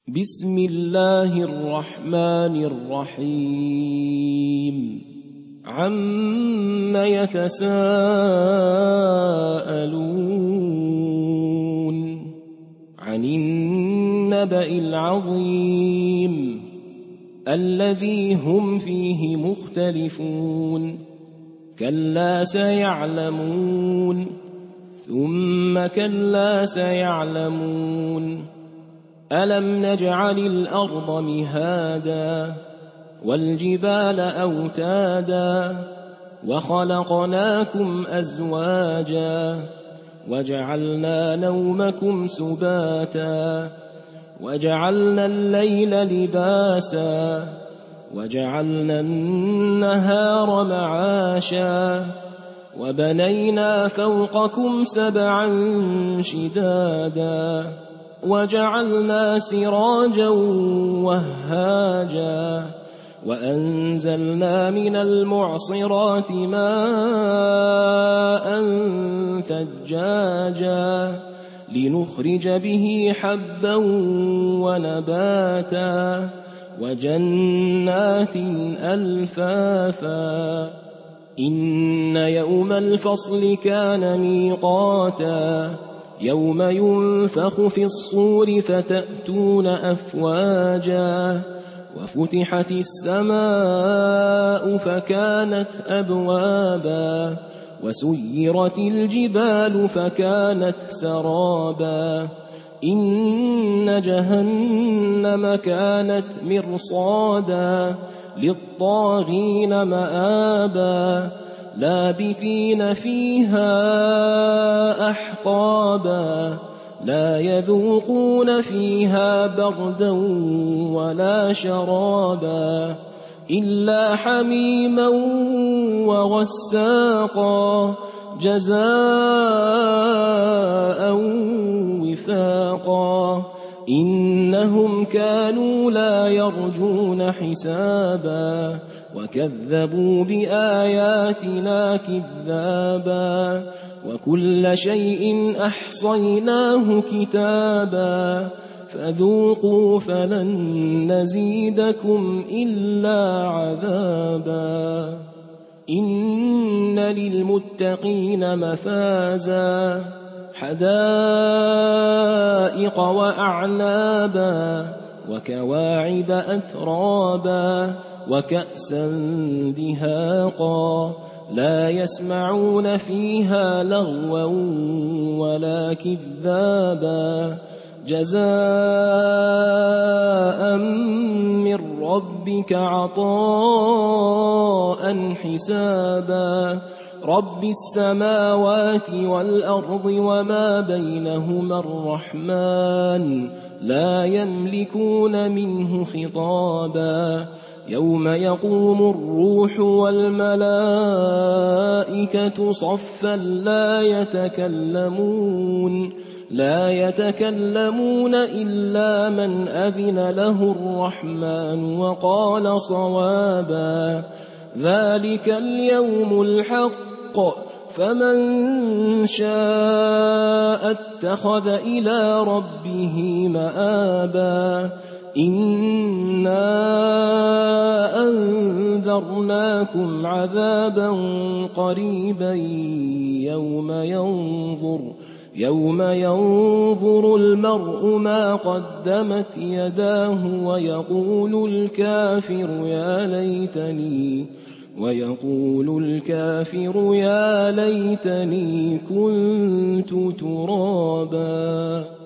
بسم الله الرحمن الرحيم عم يتساءلون عن النبأ العظيم الذي هم فيه مختلفون كلا سيعلمون ثم كلا سيعلمون ألم نجعل الأرض مهادا والجبال أوتادا وخلقناكم أزواجا وجعلنا نومكم سباتا وجعلنا الليل لباسا وجعلنا النهار معاشا وبنينا فوقكم سبعا شدادا وجعلنا سراجا وهاجا وأنزلنا من المعصرات ماء ثجاجا لنخرج به حبا ونباتا وجنات ألفافا إن يوم الفصل كان ميقاتا يوم ينفخ في الصور فتأتون أفواجا وفتحت السماء فكانت أبوابا وسيرت الجبال فكانت سرابا إن جهنم كانت مرصادا للطاغين مآبا لابثين فيها أحقابا لا يذوقون فيها بردا ولا شرابا إلا حميما وغساقا جزاء وفاقا إنهم كانوا لا يرجون حسابا وكذبوا بآياتنا كذابا وكل شيء أحصيناه كتابا فذوقوا فلن نزيدكم إلا عذابا إن للمتقين مفازا حدائق وأعنابا وكواعب أترابا وكأسا دهاقا لا يسمعون فيها لغوا ولا كذابا جزاء من ربك عطاء حسابا رب السماوات والأرض وما بينهما الرحمن لا يملكون منه خطابا يوم يقوم الروح والملائكة صفا لا يتكلمون إلا من أذن له الرحمن وقال صوابا ذلك اليوم الحق فمن شاء اتخذ إلى ربه مآبا إنا أنذرناكم عذابا قريبا يوم ينظر المرء ما قدمت يداه ويقول الكافر يا ليتني كنت ترابا.